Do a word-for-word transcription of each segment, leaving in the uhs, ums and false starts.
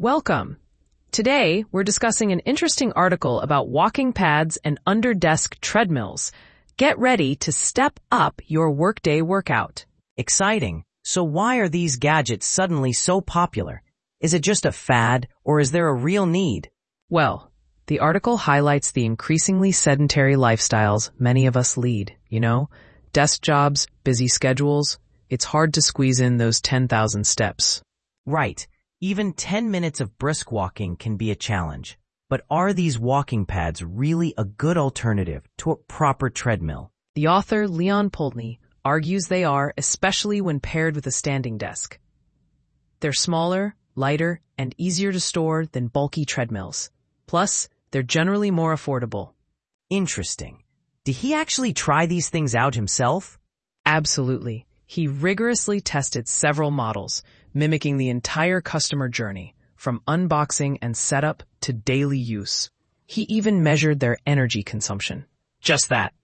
Welcome. Today, we're discussing an interesting article about walking pads and under-desk treadmills. Get ready to step up your workday workout. Exciting. So why are these gadgets suddenly so popular? Is it just a fad, or is there a real need? Well, the article highlights the increasingly sedentary lifestyles many of us lead, you know? Desk jobs, busy schedules. It's hard to squeeze in those ten thousand steps. Right. Even ten minutes of brisk walking can be a challenge. But are these walking pads really a good alternative to a proper treadmill? The author, Leon Poultney, argues they are, especially when paired with a standing desk. They're smaller, lighter, and easier to store than bulky treadmills. Plus, they're generally more affordable. Interesting. Did he actually try these things out himself? Absolutely. He rigorously tested several models, mimicking the entire customer journey, from unboxing and setup to daily use. He even measured their energy consumption. Just that.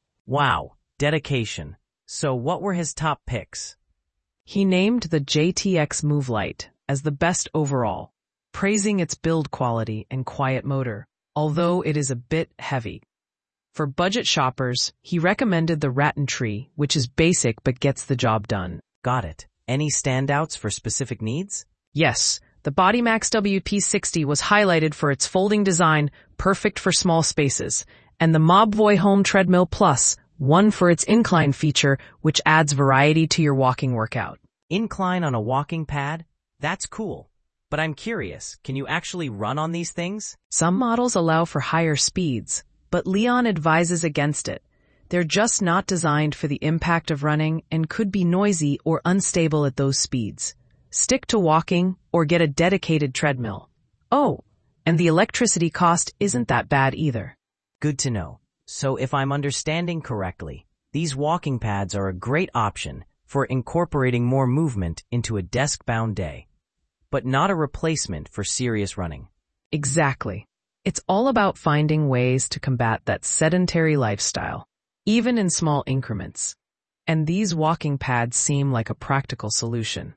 Wow, dedication. So what were his top picks? He named the J T X Move Lite as the best overall, praising its build quality and quiet motor, although it is a bit heavy. For budget shoppers, he recommended the Rattan Tree, which is basic but gets the job done. Got it. Any standouts for specific needs? Yes, the BodyMax W P sixty was highlighted for its folding design, perfect for small spaces, and the Mobvoi Home Treadmill Plus, one for its incline feature, which adds variety to your walking workout. Incline on a walking pad? That's cool. But I'm curious, can you actually run on these things? Some models allow for higher speeds, but Leon advises against it. They're just not designed for the impact of running and could be noisy or unstable at those speeds. Stick to walking or get a dedicated treadmill. Oh, and the electricity cost isn't that bad either. Good to know. So if I'm understanding correctly, these walking pads are a great option for incorporating more movement into a desk-bound day, but not a replacement for serious running. Exactly. It's all about finding ways to combat that sedentary lifestyle, even in small increments. And these walking pads seem like a practical solution.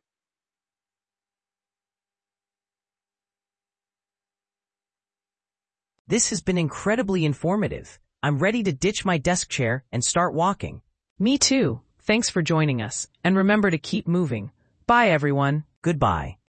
This has been incredibly informative. I'm ready to ditch my desk chair and start walking. Me too. Thanks for joining us. And remember to keep moving. Bye, everyone. Goodbye.